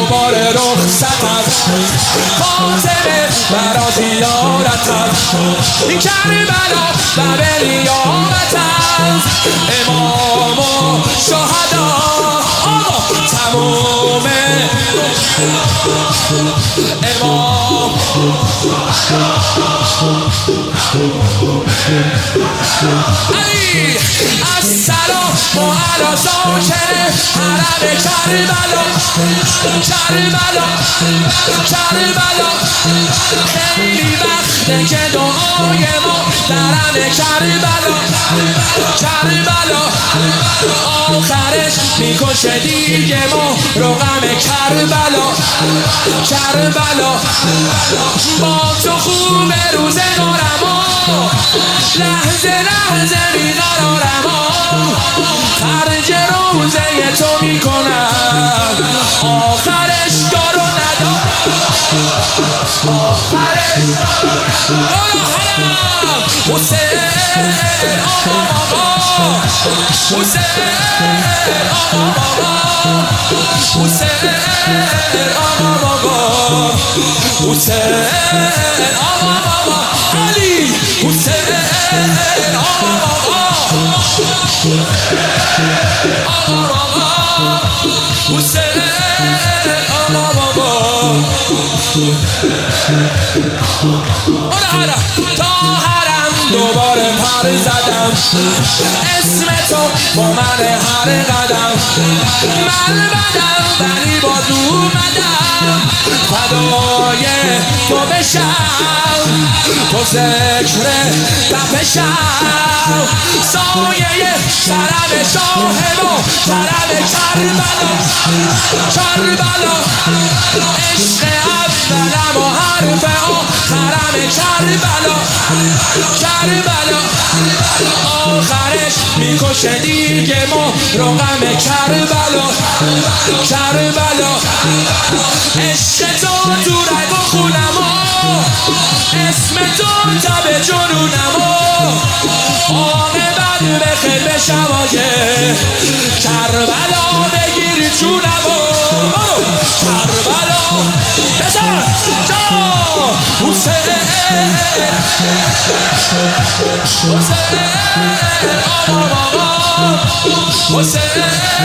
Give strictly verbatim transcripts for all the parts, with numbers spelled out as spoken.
دوباره رخصتت فاطمه برا زیارتت این کربلا و به نیامتت امام و شهدا آقا تموم امام علی السلام و علی ساکن حرم کربلا کربلا کربلا خیلی وقته که دعای ما درم کربلا کربلا آخرش میکشه دیگه ما رو غم کربلا کربلا با تو خوب روزگارم لحظه لحظه بیقرارم خرج روزه تو میکنم آخرش دارو ندار آخرش دارو حرم حسین آقا حسین آقا حسین آقا حسین آقا علی حسین آقا آقا حسین آقا آره تا حرم دوباره پر زدم اسم تو با من هر قدم من بدم ولی باز اومدم فدای تو بشم تو ذکر تپشم سایه سرم شاهد و سرم کربلا کربلا عشق اولم و حرف آخرم کربلا کربلا آخرش میکشه دیگه ما رو غم کربلا کربلا عشق تو تو رگ و خونم اسم تو تب جنونم عاقبت بخیر به شواجه کربلا بگیر جونم کربلا بزن جا حسین حسین آقا حسین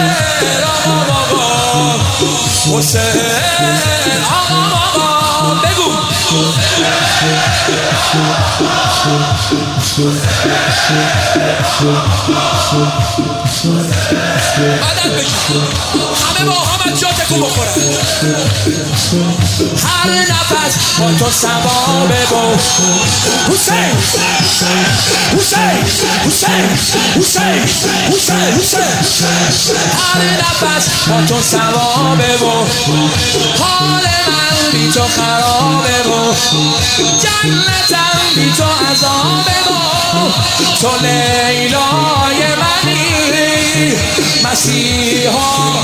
آقا حسین آقا بگو مدد بگی همه با هم از جا تکون بخورن هر نفس با تو ثوابه با حسین حسین حسین حسین حسین حسین هر نفس با تو ثوابه با حال من بی تو خرابه با جنتم بی تو عذابه با تو لیلای منی مسیحا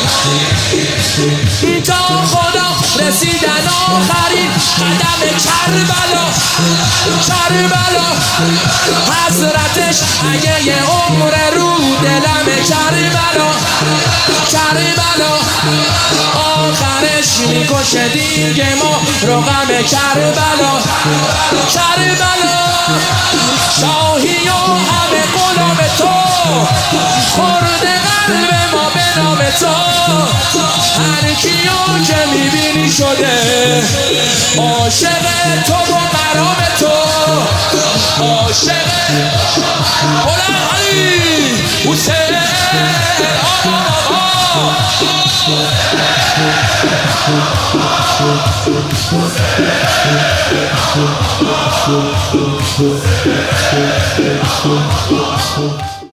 تا خدا رسیدن آخرین قدم کربلا کربلا حضرتش اگه یه عمر رو دلم کربلا کربلا آخرش میکشه دیگه ما رو غم کربلا کربلا شاهی و همه غلام تو خورده قلب ما به نام تو هر کیو که میبینی شده عاشق تو و مرام تو عاشق غلام علی حسین آقا